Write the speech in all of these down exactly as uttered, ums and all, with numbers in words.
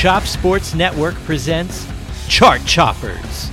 Chop Sports Network presents Chart Choppers.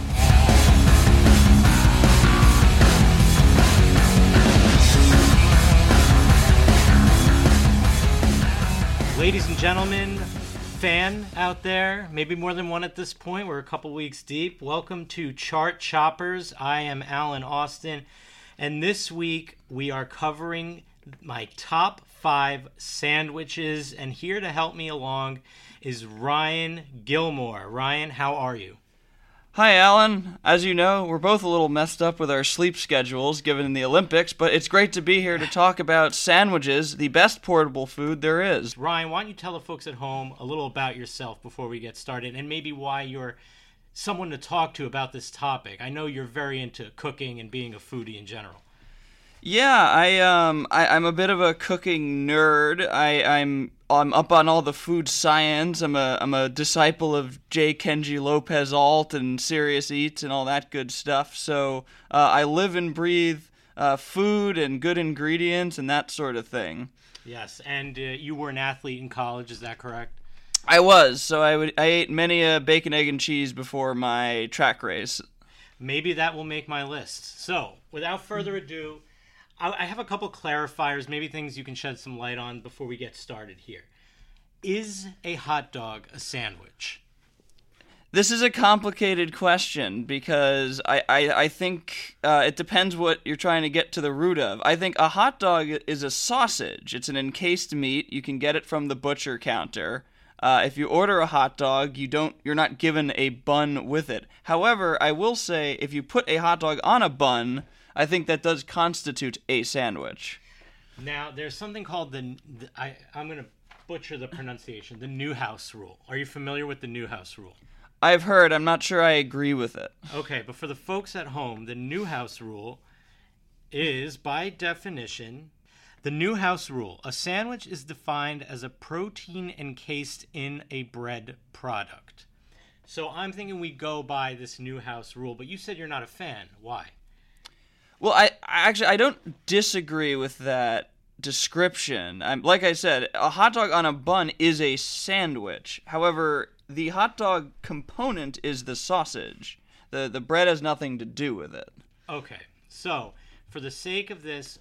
Ladies and gentlemen, fan out there, maybe more than one at this point, we're a couple weeks deep. Welcome to Chart Choppers. I am Alan Austin, and this week we are covering my top five sandwiches, and here to help me along is Ryan Gilmore. Ryan, how are you? Hi, Alan. As you know, we're both a little messed up with our sleep schedules given the Olympics, but it's great to be here to talk about sandwiches, the best portable food there is. Ryan, why don't you tell the folks at home a little about yourself before we get started, and maybe why you're someone to talk to about this topic. I know you're very into cooking and being a foodie in general. Yeah, I um I, I'm a bit of a cooking nerd. I, I'm I'm up on all the food science. I'm a I'm a disciple of J. Kenji Lopez Alt and Serious Eats and all that good stuff. So uh, I live and breathe uh, food and good ingredients and that sort of thing. Yes, and uh, you were an athlete in college, is that correct? I was. So I would I ate many a bacon, egg, and cheese before my track race. Maybe that will make my list. So without further ado, I have a couple clarifiers, maybe things you can shed some light on before we get started here. Is a hot dog a sandwich? This is a complicated question because I, I, I think uh, it depends what you're trying to get to the root of. I think a hot dog is a sausage. It's an encased meat. You can get it from the butcher counter. Uh, if you order a hot dog, you don't, you're not given a bun with it. However, I will say if you put a hot dog on a bun, I think that does constitute a sandwich. Now, there's something called the, the I, I'm going to butcher the pronunciation, the Newhouse Rule. Are you familiar with the Newhouse Rule? I've heard. I'm not sure I agree with it. Okay, but for the folks at home, the Newhouse Rule is, by definition, the Newhouse Rule. A sandwich is defined as a protein encased in a bread product. So I'm thinking we go by this Newhouse Rule, but you said you're not a fan. Why? Well, I, I actually I don't disagree with that description. I'm, like I said, a hot dog on a bun is a sandwich. However, the hot dog component is the sausage. The the bread has nothing to do with it. Okay, so for the sake of this,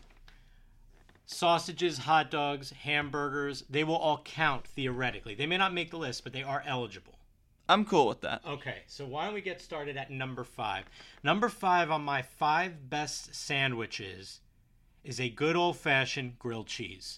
sausages, hot dogs, hamburgers, they will all count theoretically. They may not make the list, but they are eligible. I'm cool with that. Okay, so why don't we get started at number five? Number five on my five best sandwiches is a good old-fashioned grilled cheese.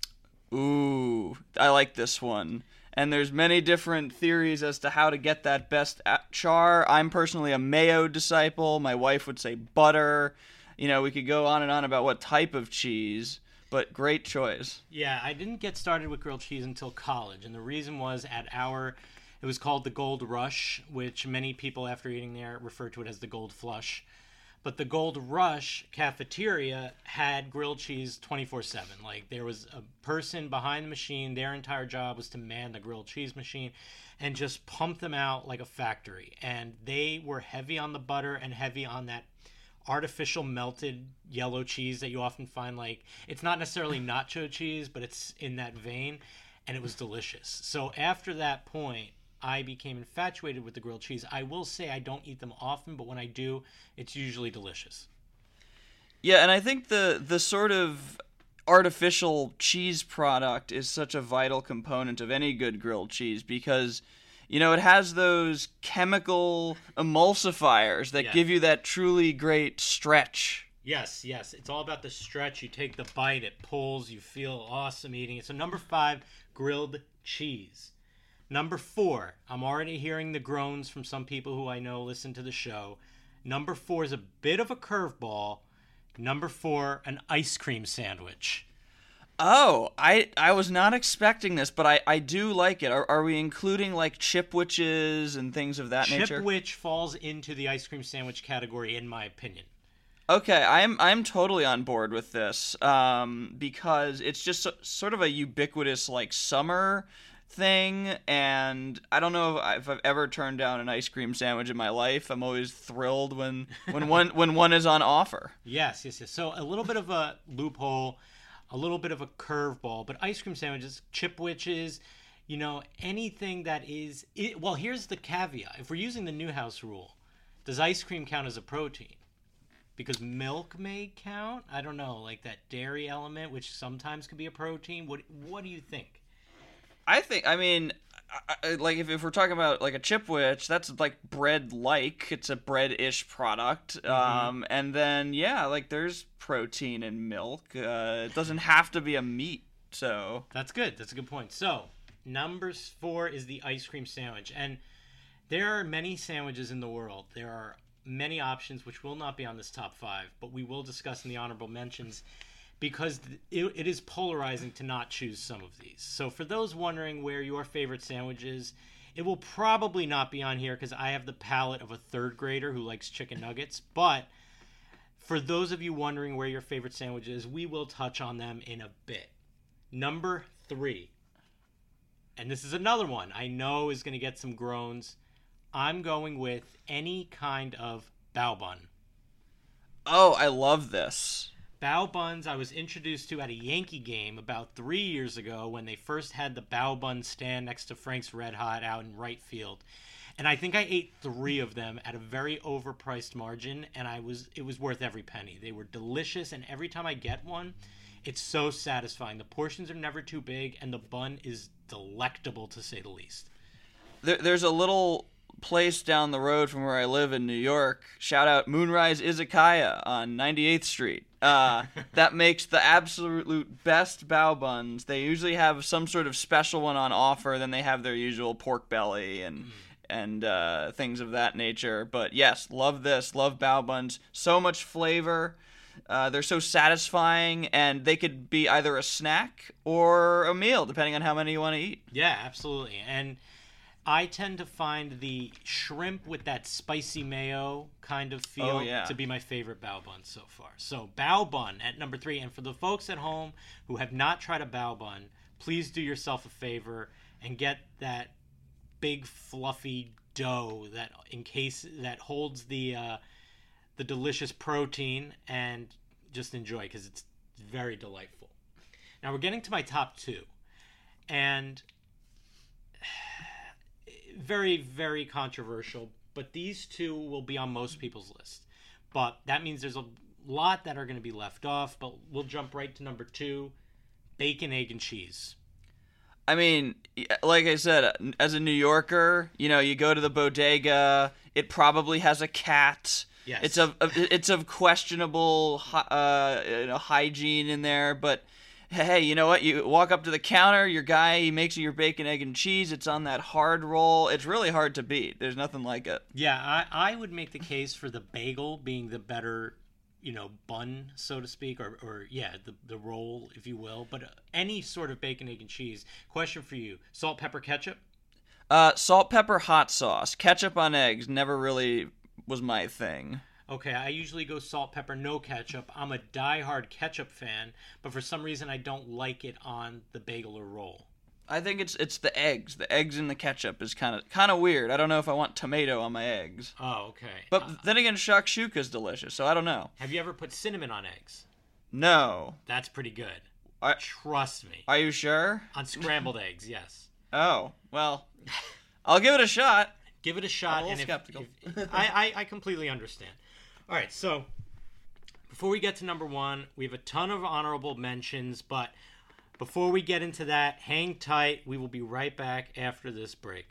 Ooh, I like this one. And there's many different theories as to how to get that best char. I'm personally a mayo disciple. My wife would say butter. You know, we could go on and on about what type of cheese, but great choice. Yeah, I didn't get started with grilled cheese until college, and the reason was at our... It was called the Gold Rush, which many people after eating there refer to it as the Gold Flush. But the Gold Rush cafeteria had grilled cheese twenty-four seven. Like, there was a person behind the machine. Their entire job was to man the grilled cheese machine and just pump them out like a factory. And they were heavy on the butter and heavy on that artificial melted yellow cheese that you often find. Like, it's not necessarily nacho cheese, but it's in that vein. And it was delicious. So after that point, I became infatuated with the grilled cheese. I will say I don't eat them often, but when I do, it's usually delicious. Yeah, and I think the the sort of artificial cheese product is such a vital component of any good grilled cheese because, you know, it has those chemical emulsifiers that Yeah. give you that truly great stretch. Yes, yes. It's all about the stretch. You take the bite, it pulls, you feel awesome eating it. So number five, grilled cheese. Number four, I'm already hearing the groans from some people who I know listen to the show. Number four is a bit of a curveball. Number four, an ice cream sandwich. Oh, I I was not expecting this, but I, I do like it. Are, are we including like Chipwiches and things of that nature? Chipwich falls into the ice cream sandwich category, in my opinion. Okay, I'm I'm totally on board with this um, because it's just so, sort of a ubiquitous like summer thing, and I don't know if, I, if I've ever turned down an ice cream sandwich in my life. I'm always thrilled when when one when one is on offer. Yes, yes, yes. So a little bit of a loophole, a little bit of a curveball, but ice cream sandwiches, Chipwiches, you know, anything that is, it, well, here's the caveat. If we're using the Newhouse rule, does ice cream count as a protein? Because milk may count. I don't know, like that dairy element, which sometimes could be a protein. What What do you think? I think, I mean, I, I, like if, if we're talking about like a Chipwich, that's like bread-like. It's a bread-ish product. Mm-hmm. Um, and then, yeah, like there's protein in milk. Uh, it doesn't have to be a meat, so. That's good. That's a good point. So, number four is the ice cream sandwich. And there are many sandwiches in the world. There are many options which will not be on this top five, but we will discuss in the honorable mentions because it, it is polarizing to not choose some of these. So for those wondering where your favorite sandwich is, it will probably not be on here because I have the palate of a third grader who likes chicken nuggets. But for those of you wondering where your favorite sandwich is, we will touch on them in a bit. Number three, and this is another one I know is going to get some groans. I'm going with any kind of bao bun. Oh, I love this. Bao buns I was introduced to at a Yankee game about three years ago when they first had the bao bun stand next to Frank's Red Hot out in right field. And I think I ate three of them at a very overpriced margin, and I was it was worth every penny. They were delicious, and every time I get one, it's so satisfying. The portions are never too big, and the bun is delectable, to say the least. There, there's a little place down the road from where I live in New York, shout out Moonrise Izakaya on ninety-eighth Street, uh, that makes the absolute best bao buns. They usually have some sort of special one on offer, then they have their usual pork belly and mm. and uh, things of that nature. But yes, love this, love bao buns. So much flavor. Uh, they're so satisfying, and they could be either a snack or a meal, depending on how many you want to eat. Yeah, absolutely. And I tend to find the shrimp with that spicy mayo kind of feel oh, yeah. to be my favorite bao bun so far. So bao bun at number three. And for the folks at home who have not tried a bao bun, please do yourself a favor and get that big fluffy dough that in case that holds the uh, the delicious protein, and just enjoy because it's very delightful. Now we're getting to my top two, and very, very controversial, but these two will be on most people's list. But that means there's a lot that are going to be left off, but we'll jump right to number two, bacon, egg, and cheese. I mean, like I said, as a New Yorker, you know, you go to the bodega, it probably has a cat. Yes. It's of it's of questionable uh, you know, hygiene in there, but hey, you know what? You walk up to the counter, your guy, he makes you your bacon, egg, and cheese. It's on that hard roll. It's really hard to beat. There's nothing like it. Yeah, I, I would make the case for the bagel being the better, you know, bun, so to speak, or, or yeah, the, the roll, if you will. But any sort of bacon, egg, and cheese. Question for you. Salt, pepper, ketchup? Uh, salt, pepper, hot sauce. Ketchup on eggs never really was my thing. Okay, I usually go salt, pepper, no ketchup. I'm a diehard ketchup fan, but for some reason I don't like it on the bagel or roll. I think it's it's the eggs. The eggs in the ketchup is kind of kind of weird. I don't know if I want tomato on my eggs. Oh, okay. But uh, then again, shakshuka is delicious, so I don't know. Have you ever put cinnamon on eggs? No. That's pretty good. I, Trust me. Are you sure? On scrambled eggs, yes. Oh, well, I'll give it a shot. Give it a shot. I'm a little and if, skeptical. If, I, I, I completely understand. All right, so before we get to number one, we have a ton of honorable mentions, but before we get into that, hang tight. We will be right back after this break.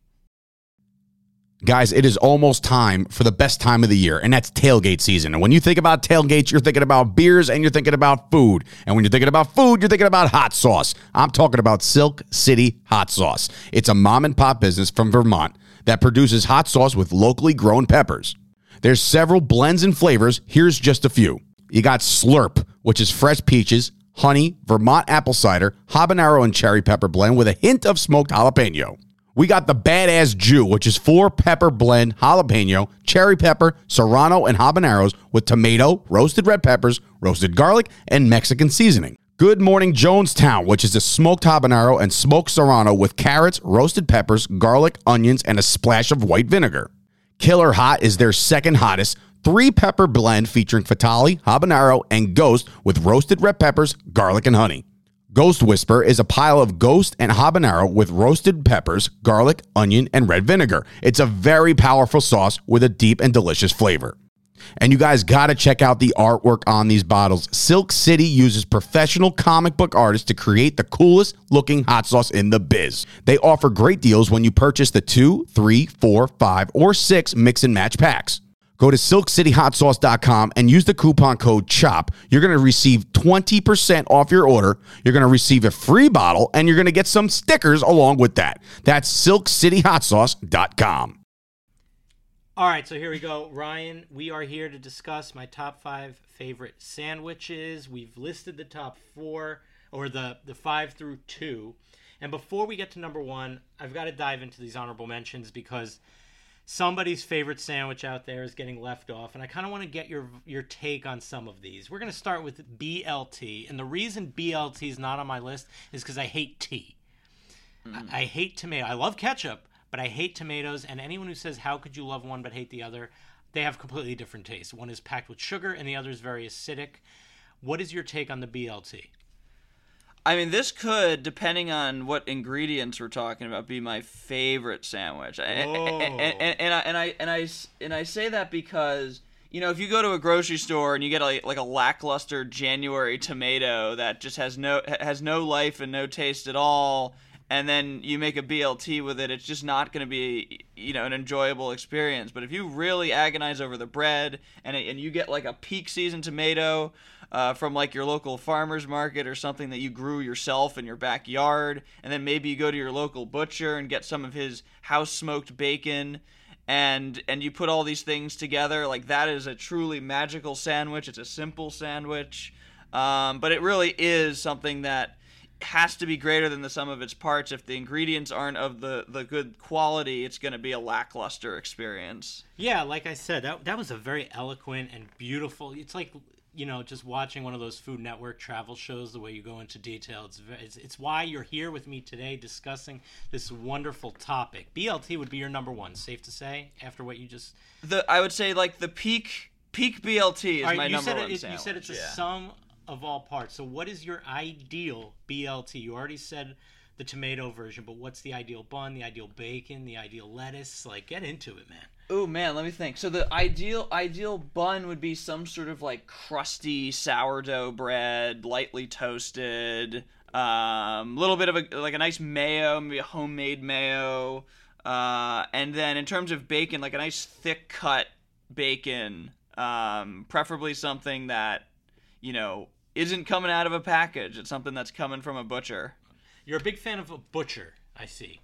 Guys, it is almost time for the best time of the year, and that's tailgate season. And when you think about tailgates, you're thinking about beers and you're thinking about food. And when you're thinking about food, you're thinking about hot sauce. I'm talking about Silk City Hot Sauce. It's a mom and pop business from Vermont that produces hot sauce with locally grown peppers. There's several blends and flavors. Here's just a few. You got Slurp, which is fresh peaches, honey, Vermont apple cider, habanero and cherry pepper blend with a hint of smoked jalapeno. We got the Badass Jew, which is four pepper blend, jalapeno, cherry pepper, serrano, and habaneros with tomato, roasted red peppers, roasted garlic, and Mexican seasoning. Good Morning Jonestown, which is a smoked habanero and smoked serrano with carrots, roasted peppers, garlic, onions, and a splash of white vinegar. Killer Hot is their second hottest three-pepper blend featuring Fatali, habanero, and ghost with roasted red peppers, garlic, and honey. Ghost Whisper is a pile of ghost and habanero with roasted peppers, garlic, onion, and red vinegar. It's a very powerful sauce with a deep and delicious flavor. And you guys got to check out the artwork on these bottles. Silk City uses professional comic book artists to create the coolest looking hot sauce in the biz. They offer great deals when you purchase the two, three, four, five, or six mix and match packs. Go to silk city hot sauce dot com and use the coupon code CHOP. You're going to receive twenty percent off your order. You're going to receive a free bottle, and you're going to get some stickers along with that. That's silk city hot sauce dot com. All right, so here we go. Ryan, we are here to discuss my top five favorite sandwiches. We've listed the top four, or the, the five through two. And before we get to number one, I've got to dive into these honorable mentions because somebody's favorite sandwich out there is getting left off. And I kind of want to get your, your take on some of these. We're going to start with B L T. And the reason B L T is not on my list is because I hate tea. Mm. I, I hate tomato. I love ketchup. But I hate tomatoes, and anyone who says, how could you love one but hate the other, they have completely different tastes. One is packed with sugar, and the other is very acidic. What is your take on the B L T? I mean, this could, depending on what ingredients we're talking about, be my favorite sandwich. Oh. And, and, and, and, I, and, I, and, I, and I say that because, you know, if you go to a grocery store and you get a, like a lackluster January tomato that just has no has no life and no taste at all, and then you make a B L T with it, it's just not going to be, you know, an enjoyable experience. But if you really agonize over the bread and it, and you get like a peak season tomato uh, from like your local farmer's market or something that you grew yourself in your backyard, and then maybe you go to your local butcher and get some of his house smoked bacon, and and you put all these things together, like that is a truly magical sandwich. It's a simple sandwich, um, but it really is something that has to be greater than the sum of its parts. If the ingredients aren't of the, the good quality, it's going to be a lackluster experience. Yeah, like I said, that that was a very eloquent and beautiful. It's like, you know, just watching one of those Food Network travel shows, the way you go into detail. It's it's, it's why you're here with me today discussing this wonderful topic. B L T would be your number one, safe to say, after what you just... The I would say, like, the peak peak B L T is right, my you number said one it, sandwich. You said it's a yeah. sum of all parts. So what is your ideal B L T? You already said the tomato version, but what's the ideal bun, the ideal bacon, the ideal lettuce? Like, get into it, man. Oh man, let me think. So the ideal ideal bun would be some sort of like crusty sourdough bread, lightly toasted, um, little bit of a like a nice mayo, maybe a homemade mayo, uh, and then in terms of bacon, like a nice thick cut bacon, um, preferably something that, you know, isn't coming out of a package. It's something that's coming from a butcher. You're a big fan of a butcher, I see.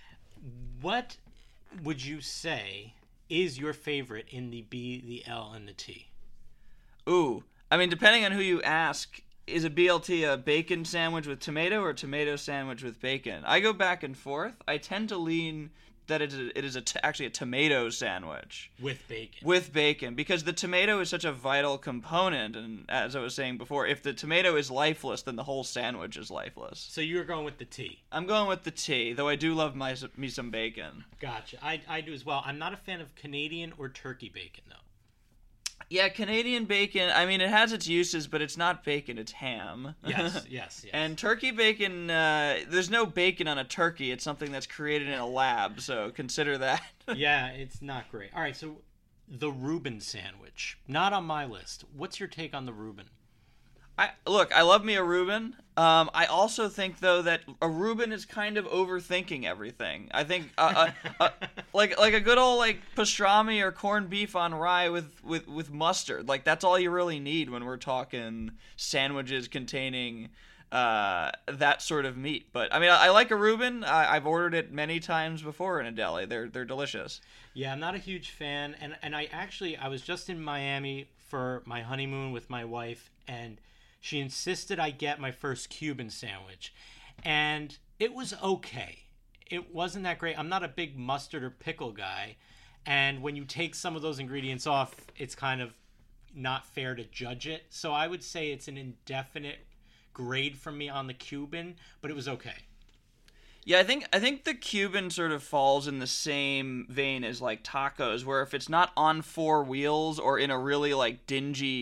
What would you say is your favorite in the B, the L, and the T? Ooh, I mean, depending on who you ask, is a B L T a bacon sandwich with tomato or a tomato sandwich with bacon? I go back and forth. I tend to lean that it is, a, it is a t- actually a tomato sandwich. With bacon. With bacon, because the tomato is such a vital component, and as I was saying before, if the tomato is lifeless, then the whole sandwich is lifeless. So you're going with the T. I'm going with the T, though I do love my, me some bacon. Gotcha. I, I do as well. I'm not a fan of Canadian or turkey bacon, though. Yeah, Canadian bacon, I mean, it has its uses, but it's not bacon, it's ham. Yes, yes, yes. And turkey bacon, uh, there's no bacon on a turkey. It's something that's created in a lab, so consider that. Yeah, it's not great. All right, so the Reuben sandwich. Not on my list. What's your take on the Reuben? I Look, I love me a Reuben. Um, I also think, though, that a Reuben is kind of overthinking everything. I think, uh, uh, uh, like like a good old like pastrami or corned beef on rye with, with, with mustard. Like, that's all you really need when we're talking sandwiches containing uh, that sort of meat. But I mean, I, I like a Reuben. I, I've ordered it many times before in a deli. They're they're delicious. Yeah, I'm not a huge fan, and and I actually I was just in Miami for my honeymoon with my wife, and she insisted I get my first Cuban sandwich, and it was okay. It wasn't that great. I'm not a big mustard or pickle guy, and when you take some of those ingredients off, it's kind of not fair to judge it. So I would say it's an indefinite grade from me on the Cuban, but it was okay. Yeah, I think I think the Cuban sort of falls in the same vein as like tacos, where if it's not on four wheels or in a really like dingy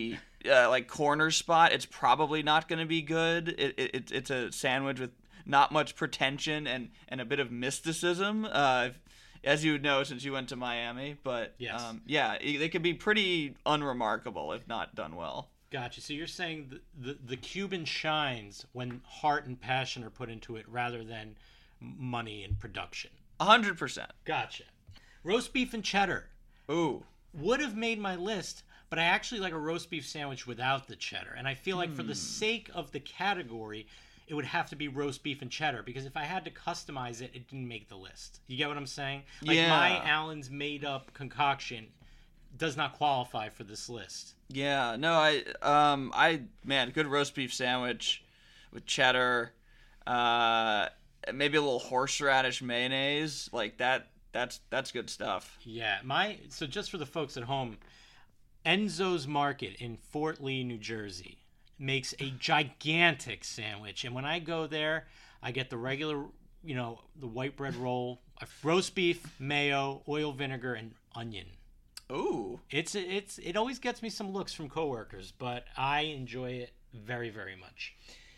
uh, like corner spot, it's probably not going to be good. It, it it's a sandwich with not much pretension and, and a bit of mysticism, uh, as you would know since you went to Miami. But Yes. um, yeah, they could be pretty unremarkable if not done well. Gotcha. So you're saying the, the, the Cuban shines when heart and passion are put into it rather than money and production. A hundred percent. Gotcha. Roast beef and cheddar Ooh. would have made my list, but I actually like a roast beef sandwich without the cheddar. And I feel like for the sake of the category, it would have to be roast beef and cheddar, because if I had to customize it, it didn't make the list. You get what I'm saying? Like Yeah. my Allen's made up concoction does not qualify for this list. Yeah, no, I, um, I, man, good roast beef sandwich with cheddar, uh, maybe a little horseradish mayonnaise, like that. That's that's good stuff. Yeah, my so just for the folks at home, Enzo's Market in Fort Lee, New Jersey, makes a gigantic sandwich, and when I go there, I get the regular, you know, the white bread roll, roast beef, mayo, oil, vinegar, and onion. Ooh. It's it's it always gets me some looks from coworkers, but I enjoy it very, very much.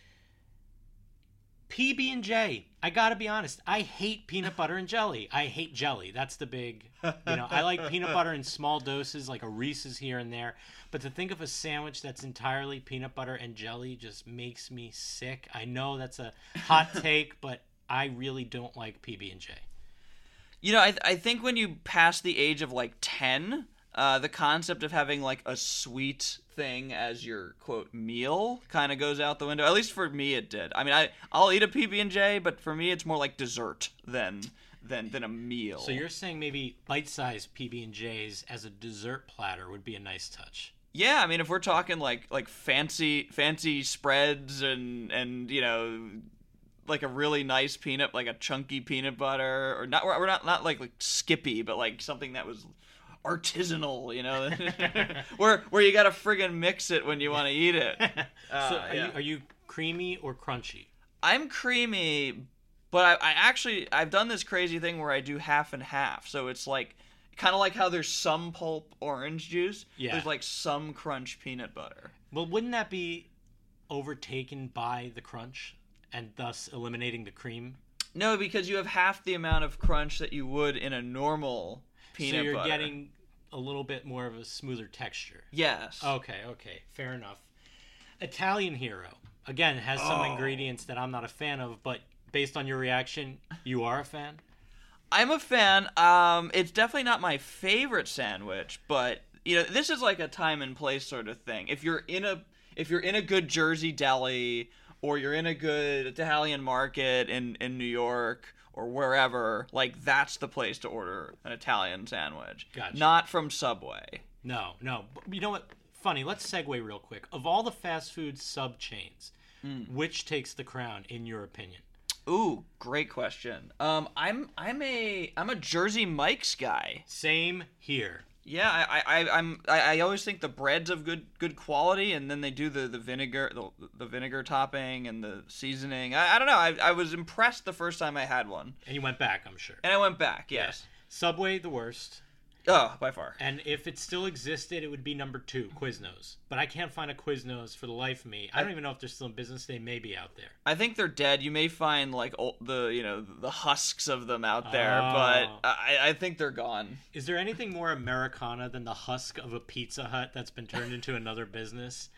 P B and J. I gotta be honest. I hate peanut butter and jelly. I hate jelly. That's the big, you know. I like peanut butter in small doses, like a Reese's here and there. But to think of a sandwich that's entirely peanut butter and jelly just makes me sick. I know that's a hot take, but I really don't like P B and J. You know, I I think when you pass the age of like ten, uh, the concept of having like a sweet thing as your quote meal kind of goes out the window. At least for me, it did. I mean, I I'll eat a P B and J, but for me, it's more like dessert than than than a meal. So you're saying maybe bite-sized P B and J's as a dessert platter would be a nice touch. Yeah, I mean, if we're talking like like fancy fancy spreads and and you know, like a really nice peanut, like a chunky peanut butter, or not, we're not not like like Skippy, but like something that was artisanal, you know, where where you gotta friggin' mix it when you want to eat it. Uh, so are, yeah. you, are you creamy or crunchy? I'm creamy, but I, I actually I've done this crazy thing where I do half and half. So it's like kind of like how there's some pulp orange juice. Yeah. There's like some crunch peanut butter. Well, wouldn't that be overtaken by the crunch and thus eliminating the cream? No, because you have half the amount of crunch that you would in a normal peanut so you're butter. getting a little bit more of a smoother texture. Yes. Okay, okay, fair enough. Italian Hero, again, has some Oh. ingredients that I'm not a fan of, but based on your reaction, you are a fan? I'm a fan. Um, it's definitely not my favorite sandwich, but you know, this is like a time and place sort of thing. If you're in a if you're in a good Jersey deli, or you're in a good Italian market in, in New York or wherever, like that's the place to order an Italian sandwich. Gotcha. Not from Subway. No, no. But you know what? Funny, let's segue real quick. Of all the fast food sub chains, which takes the crown in your opinion? Ooh, great question. Um, I'm I'm a I'm a Jersey Mike's guy. Same here. Yeah, I, I, I'm. I, I always think the bread's of good, good quality, and then they do the, the vinegar, the, the vinegar topping and the seasoning. I, I don't know. I, I was impressed the first time I had one, And you went back, I'm sure. and I went back. Yes. Subway, the worst. Oh, by far. And if it still existed, it would be number two, Quiznos. But I can't find a Quiznos for the life of me. I don't even know if they're still in business. They may be out there. I think they're dead. You may find like old, the you know the husks of them out there, Oh. but I, I think they're gone. Is there anything more Americana than the husk of a Pizza Hut that's been turned into another business?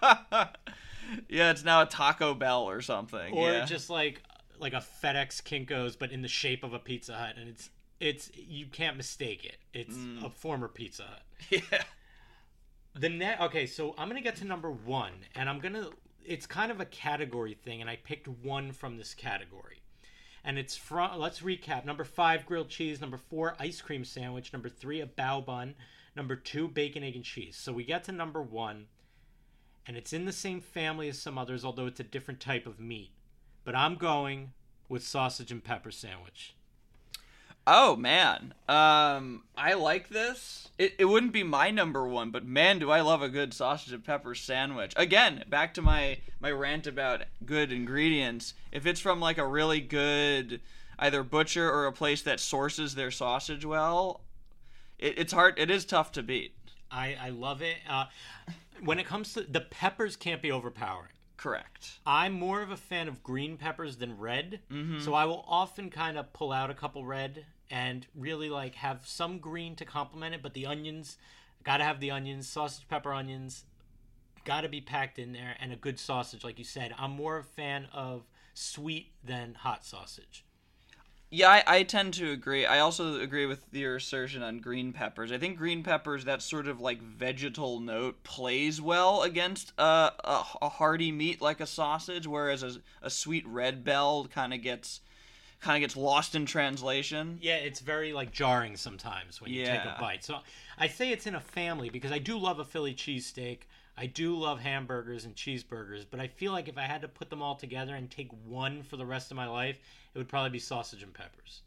Yeah, it's now a Taco Bell or something. Or yeah. just like like a FedEx Kinko's, but in the shape of a Pizza Hut, and it's it's you can't mistake it. It's a former Pizza Hut. yeah. The net. Okay, so I'm gonna get to number one, and I'm gonna. It's kind of a category thing, and I picked one from this category, and it's from. Let's recap. Number five, grilled cheese. Number four, ice cream sandwich. Number three, a bao bun. Number two, bacon, egg, and cheese. So we get to number one, and it's in the same family as some others, although it's a different type of meat. But I'm going with sausage and pepper sandwich. Oh man, um, I like this. It, it wouldn't be my number one, but man, do I love a good sausage and pepper sandwich. Again, back to my my rant about good ingredients. If it's from like a really good either butcher or a place that sources their sausage well, it, it's hard. It is tough to beat. I, I love it. Uh, when it comes to the peppers, can't be overpowering. Correct. I'm more of a fan of green peppers than red, mm-hmm. so I will often kind of pull out a couple red and really like have some green to complement it. But the onions, gotta have the onions, sausage, pepper, onions, gotta be packed in there, and a good sausage, like you said. I'm more a fan of sweet than hot sausage. Yeah, I, I tend to agree. I also agree with your assertion on green peppers. I think green peppers, that sort of like vegetal note, plays well against uh, a, a hearty meat like a sausage, whereas a, a sweet red bell kind of gets kind of gets lost in translation. Yeah, it's very like jarring sometimes when you yeah. take a bite. So I say it's in a family because I do love a Philly cheesesteak. I do love hamburgers and cheeseburgers, but I feel like if I had to put them all together and take one for the rest of my life, it would probably be sausage and peppers.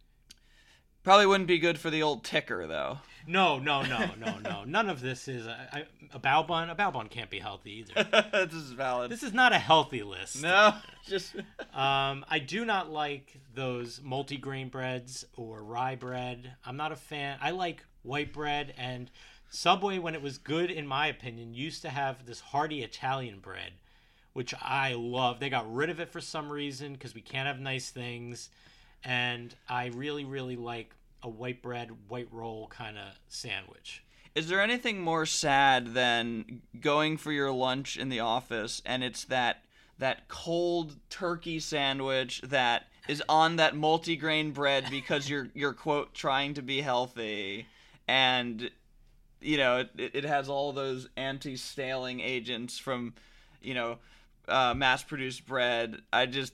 Probably wouldn't be good for the old ticker, though. No, no, no, no, no. None of this is a, a, a bao bun. A bao bun can't be healthy either. This is valid. This is not a healthy list. No, just. um, I do not like those multigrain breads or rye bread. I'm not a fan. I like white bread, and Subway, when it was good, in my opinion, used to have this hearty Italian bread, which I love. They got rid of it for some reason because we can't have nice things. And I really, really like a white bread, white roll kind of sandwich. Is there anything more sad than going for your lunch in the office and it's that that cold turkey sandwich that is on that multigrain bread because you're you're quote trying to be healthy, and you know it, it has all those anti-staling agents from you know uh, mass-produced bread? I just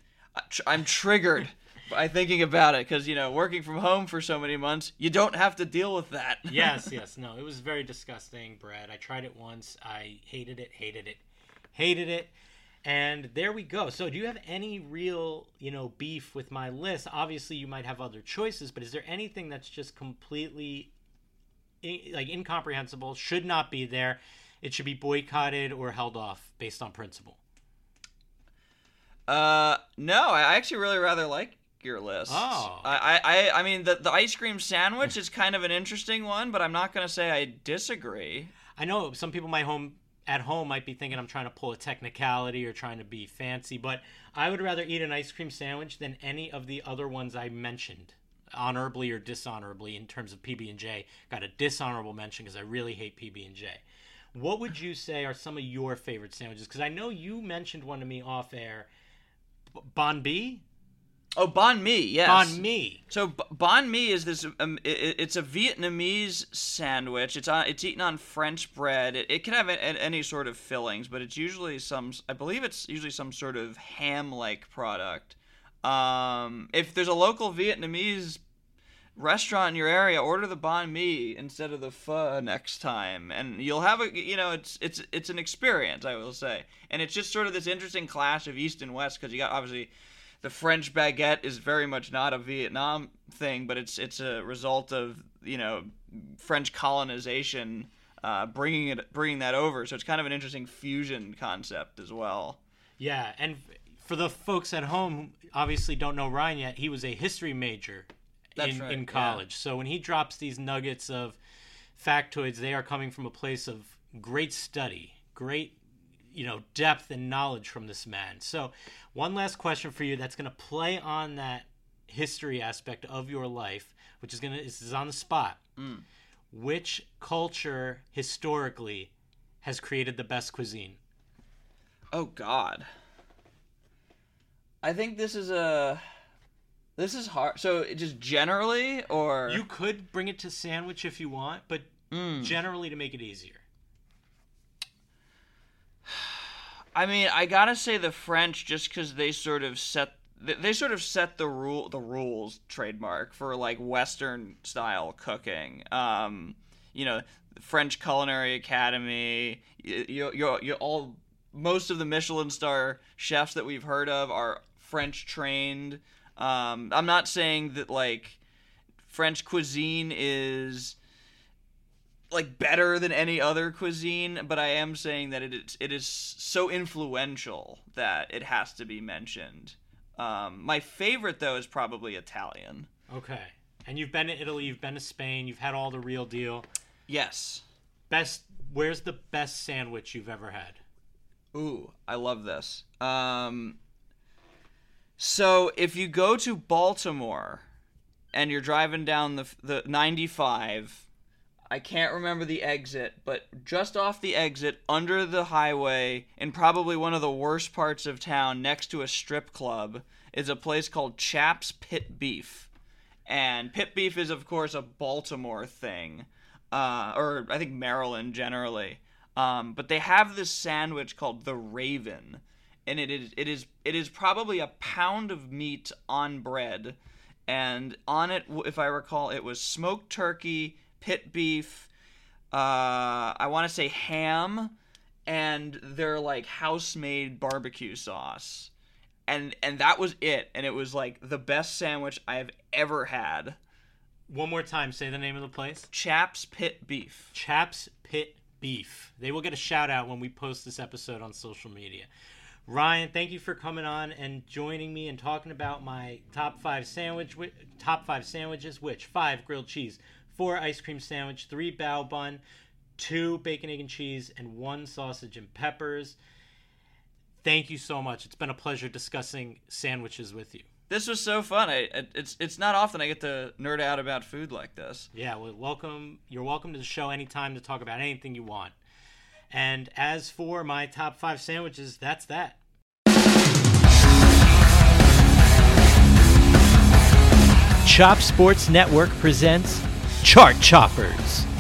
I'm triggered by thinking about it because you know working from home for so many months, you don't have to deal with that. yes, yes, no, it was very disgusting bread. I tried it once. I hated it, hated it, hated it. And there we go. So do you have any real, you know, beef with my list? Obviously, you might have other choices, but is there anything that's just completely, like, incomprehensible, should not be there, it should be boycotted or held off based on principle? Uh, no, I actually really rather like your list. Oh. I, I, I mean, the, the ice cream sandwich is kind of an interesting one, but I'm not going to say I disagree. I know some people might home... at home might be thinking I'm trying to pull a technicality or trying to be fancy, but I would rather eat an ice cream sandwich than any of the other ones I mentioned, honorably or dishonorably. In terms of P B and J, got a dishonorable mention because I really hate P B and J. What would you say are some of your favorite sandwiches? Because I know you mentioned one to me off air. B- Banh Mi? Oh, banh mi, yes. Banh mi. So b- banh mi is this. Um, it, it's a Vietnamese sandwich. It's on. It's eaten on French bread. It, it can have a, a, any sort of fillings, but it's usually some. I believe it's usually some sort of ham-like product. Um, if there's a local Vietnamese restaurant in your area, order the banh mi instead of the pho next time, and you'll have a. You know, it's it's it's an experience, I will say, and it's just sort of this interesting clash of East and West because you got obviously. The French baguette is very much not a Vietnam thing, but it's it's a result of you know French colonization uh, bringing it bringing that over. So it's kind of an interesting fusion concept as well. Yeah, and for the folks at home who obviously don't know Ryan yet, he was a history major That's in, right, in college. Yeah. So when he drops these nuggets of factoids, they are coming from a place of great study, great you know, depth and knowledge from this man. So one last question for you that's going to play on that history aspect of your life, which is going to, this is on the spot. Mm. Which culture historically has created the best cuisine? Oh God. I think this is a, this is hard. So just generally or? You could bring it to sandwich if you want, but mm. generally to make it easier. I mean, I gotta say the French, just because they sort of set they sort of set the rule the rules trademark for like Western style cooking. Um, you know, the French Culinary Academy. You you you all most of the Michelin star chefs that we've heard of are French trained. Um, I'm not saying that like French cuisine is like better than any other cuisine, but I am saying that it is it is so influential that it has to be mentioned. Um, my favorite though is probably Italian. Okay, and you've been to Italy, you've been to Spain, you've had all the real deal. Yes. best. Where's the best sandwich you've ever had? Ooh, I love this. Um, so if you go to Baltimore and you're driving down the the ninety-five, I can't remember the exit, but just off the exit, under the highway, in probably one of the worst parts of town, next to a strip club, is a place called Chap's Pit Beef. And pit beef is, of course, a Baltimore thing, uh, or I think Maryland generally. Um, but they have this sandwich called the Raven, and it is it is it is probably a pound of meat on bread, and on it, if I recall, it was smoked turkey, pit beef, uh, I want to say ham, and their like house-made barbecue sauce, and and that was it, and it was like the best sandwich I have ever had. One more time, say the name of the place. Chap's Pit Beef. Chap's Pit Beef. They will get a shout out when we post this episode on social media. Ryan, thank you for coming on and joining me and talking about my top five sandwich, top five sandwiches, which five grilled cheese, four ice cream sandwich, three bao bun, two bacon, egg, and cheese, and one sausage and peppers. Thank you so much. It's been a pleasure discussing sandwiches with you. This was so fun. I, it's it's not often I get to nerd out about food like this. Yeah, well, welcome. You're welcome to the show anytime to talk about anything you want. And as for my top five sandwiches, that's that. Chop Sports Network presents Chart Choppers.